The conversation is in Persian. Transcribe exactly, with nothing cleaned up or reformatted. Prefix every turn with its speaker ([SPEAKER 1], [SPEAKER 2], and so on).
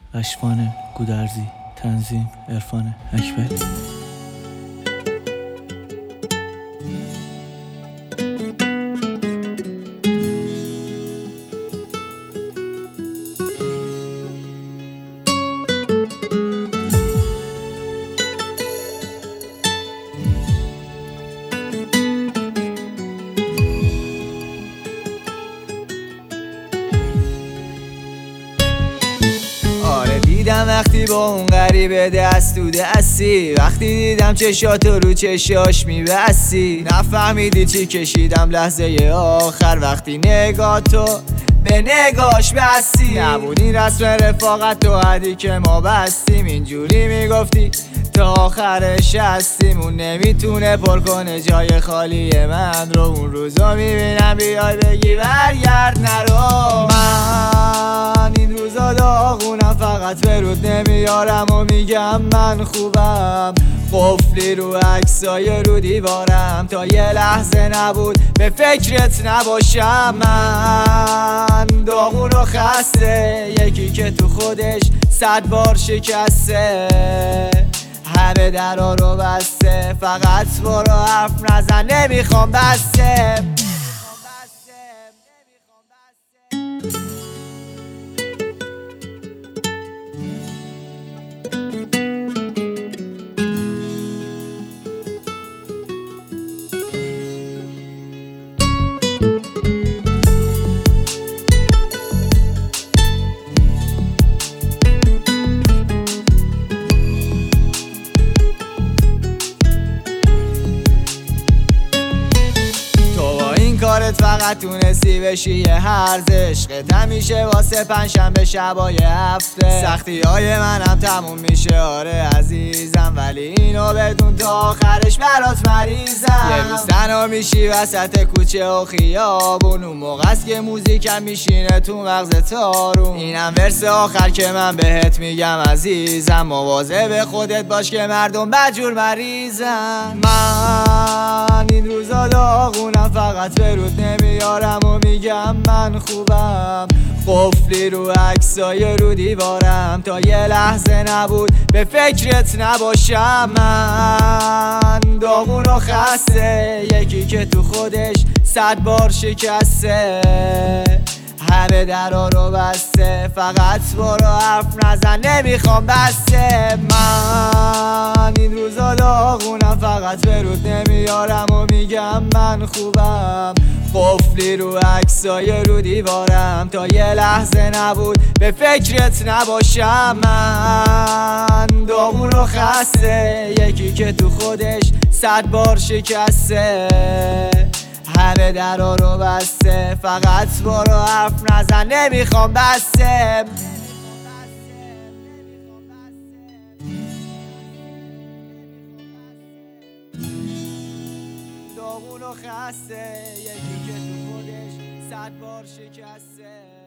[SPEAKER 1] اشفان گودرزی، تنظیم عرفان اکبری.
[SPEAKER 2] دیدم وقتی با اون غریبه دست تو دستی، وقتی دیدم چشاتو رو چشاش میبستی، نفهمیدی چی کشیدم لحظه آخر وقتی نگاهتو به نگاش بستی. نبودی رسم رفاقت تو حدی که ما بستیم، اینجوری میگفتی تا آخرش هستیم. اون نمیتونه پر کنه جای خالی من رو، اون روزا میبینم بیای بگی برگرد نرو. من این روزا داغونم، فقط فرود نمیارم و میگم من خوبم. قفلی رو عکسای رو دیوارم تا یه لحظه نبود به فکرت نباشم. من داغون و خسته، یکی که تو خودش صد بار شکسته، همه درا رو بسته، فقط برو حرف نزن نمیخوام بسته. کارت فقط تونستی بشی یه هرز، عشقت همیشه واسه پنجشنبه شبای هفته. سختی های منم تموم میشه آره عزیزم، ولی اینو بدون تا آخرش برات مریضم. یه روز تنها میشی وسط کوچه و خیابون، اون موقع است که موزیکم میشینه تو مغز تارون. اینم ورس آخر که من بهت میگم عزیزم، مواظب خودت باش که مردم بدجور مریضم. من این روزا داغونم، فقط فرود نمیارم و میگم من خوبم. قفلی رو عکسای رو دیوارم تا یه لحظه نبود به فکرت نباشم. من داغون و خسته، یکی که تو خودش صد بار شکسته، همه درا رو بسته، فقط برو حرف نزن نمیخوام بسته. من این روزا داغونم، فقط فرود نمیارم و میگم من خوبم. قفلی رو عکسای رو دیوارم تا یه لحظه نبود به فکرت نباشم. من داغون و خسته، یکی که تو خودش صد بار شکسته، همه درا رو بسته، فقط برو حرف نزن نمیخوام بسته. داغون و خسته، یکی که تو خودش صد بار شکسته.